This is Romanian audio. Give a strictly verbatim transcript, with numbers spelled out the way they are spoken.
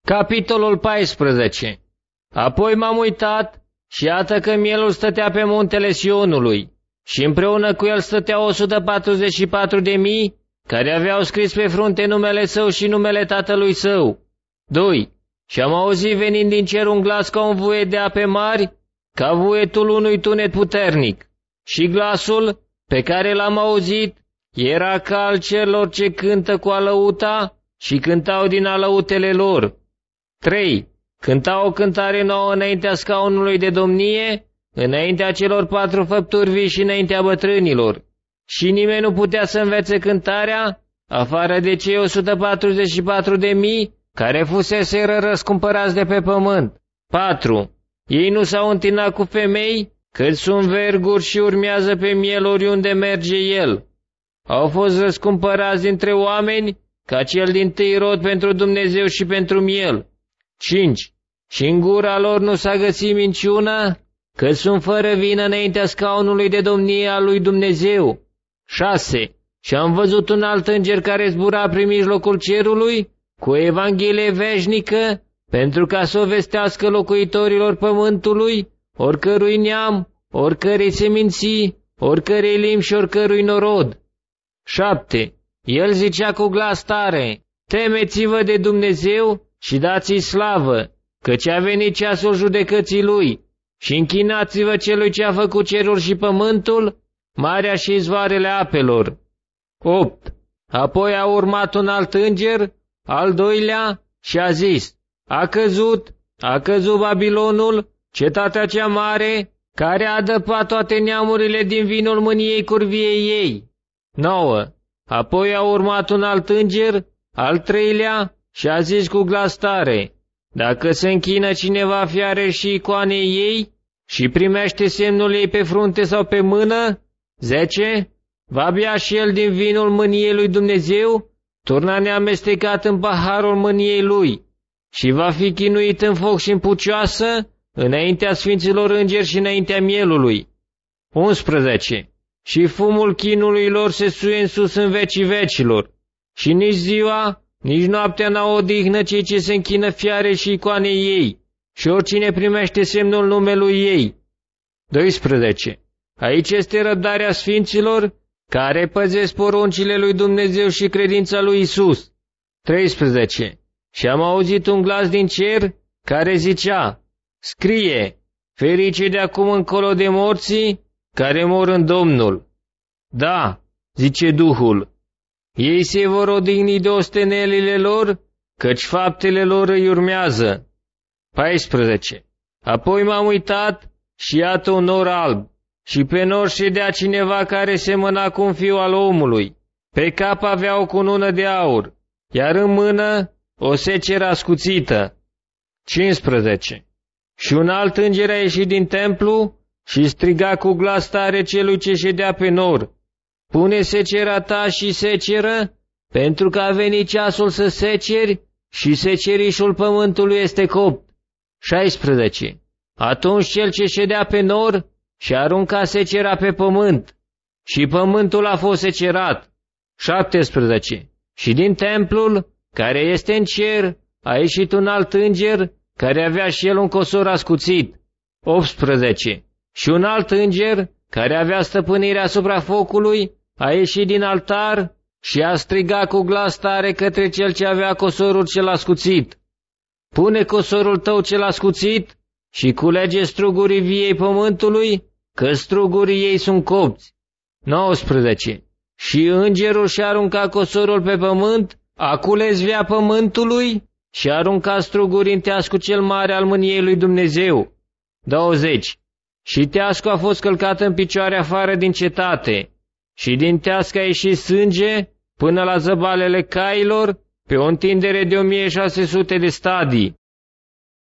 Capitolul paisprezece. Apoi m-am uitat și iată că mielul stătea pe muntele Sionului și împreună cu el stăteau o sută patruzeci și patru de mii care aveau scris pe frunte numele său și numele tatălui său. doi. Și am auzit venind din cer un glas ca un vuiet de ape mari, ca vuietul unui tunet puternic. Și glasul pe care l-am auzit era ca al celor ce cântă cu alăuta și cântau din alăutele lor. trei. Cântau o cântare nouă înaintea scaunului de domnie, înaintea celor patru făpturi vii și înaintea bătrânilor. Și nimeni nu putea să învețe cântarea, afară de cei o sută patruzeci și patru de mii care fuseseră răscumpărați de pe pământ. patru. Ei nu s-au întinat cu femei, cât sunt verguri și urmează pe miel oriunde merge el. Au fost răscumpărați dintre oameni, ca cel dintâi rod pentru Dumnezeu și pentru miel. cinci. Și în gura lor nu s-a găsit minciună, că sunt fără vină înaintea scaunului de domnie al lui Dumnezeu. șase. Și am văzut un alt înger care zbura prin mijlocul cerului, cu o evanghelie veșnică, pentru ca să o vestească locuitorilor pământului, oricărui neam, oricărei seminții, oricărei limbi și oricărui norod. șapte. El zicea cu glas tare: temeți-vă de Dumnezeu și dați-i slavă, căci a venit ceasul judecății lui, și închinați-vă celui ce a făcut cerul și pământul, marea și izvoarele apelor. opt. Apoi a urmat un alt înger, al doilea, și a zis: a căzut, a căzut Babilonul, cetatea cea mare, care a adăpat toate neamurile din vinul mâniei curviei ei. nouă. Apoi a urmat un alt înger, al treilea, și a zis cu glas tare: dacă se închină cineva fiare și icoanei ei și primește semnul ei pe frunte sau pe mână, zece. Va bea și el din vinul mâniei lui Dumnezeu, turna neamestecat în paharul mâniei lui, și va fi chinuit în foc și în pucioasă, înaintea sfinților îngeri și înaintea mielului. unsprezece. Și fumul chinului lor se suie în sus în vecii vecilor, și nici ziua, nici noaptea n-au odihnă cei ce se închină fiare și icoanei ei, și oricine primește semnul numelui ei. doisprezece. Aici este răbdarea sfinților, care păzesc poruncile lui Dumnezeu și credința lui Isus. treisprezece. Și am auzit un glas din cer care zicea: scrie, ferice de acum încolo de morții care mor în Domnul. Da, zice Duhul, ei se vor odihni de ostenelile lor, căci faptele lor îi urmează. paisprezece. Apoi m-am uitat și iată un nor alb, și pe nor ședea cineva care semăna cu un fiu al omului. Pe cap avea o cunună de aur, iar în mână o seceră ascuțită. cincisprezece. Și un alt înger a ieșit din templu și striga cu glas tare celui ce ședea pe nor: pune secera ta și seceră, pentru că a venit ceasul să seceri și secerișul pământului este copt. șaisprezece. Atunci cel ce ședea pe nor și arunca secera pe pământ, și pământul a fost secerat. șaptesprezece. Și din templul care este în cer a ieșit un alt înger care avea și el un cosor ascuțit. optsprezece. Și un alt înger care avea stăpânirea asupra focului a ieșit din altar și a strigat cu glas tare către cel ce avea cosorul cel ascuțit: pune cosorul tău cel ascuțit și culege strugurii viei pământului, că strugurii ei sunt copți. nouăsprezece. Și îngerul și-a aruncat cosorul pe pământ, a cules via pământului și a aruncat struguri în teascul cel mare al mâniei lui Dumnezeu. douăzeci. Și teascul a fost călcat în picioare afară din cetate, și din tească a ieșit sânge până la zăbalele cailor, pe o întindere de o mie șase sute de stadii.